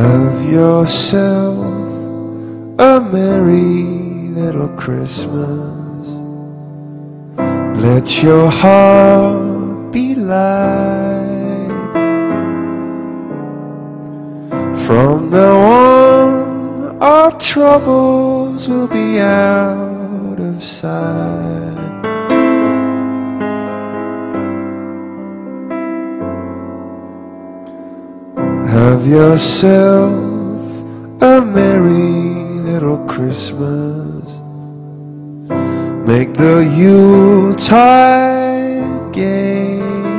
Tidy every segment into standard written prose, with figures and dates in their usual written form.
Have yourself a merry little Christmas. Let your heart be light. From now on, our troubles will be out of sight. Have yourself a merry little Christmas. Make the Yuletide gay.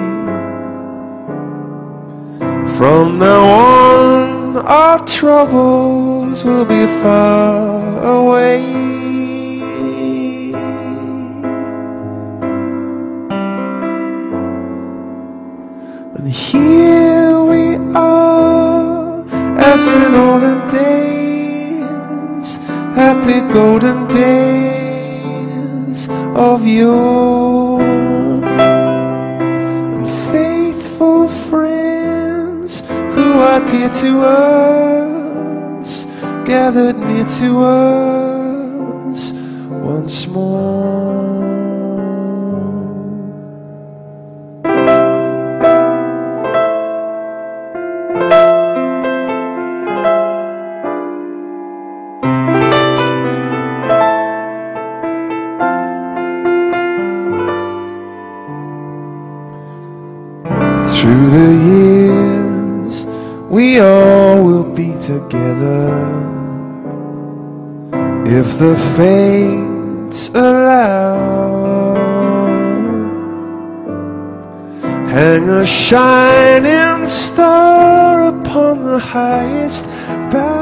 From now on, our troubles will be far away. And here we are, as in olden days, happy golden days of yore, and faithful friends who are dear to us, gathered near to us once more. Through the years, we all will be together, if the fates allow. Hang a shining star upon the highest bough.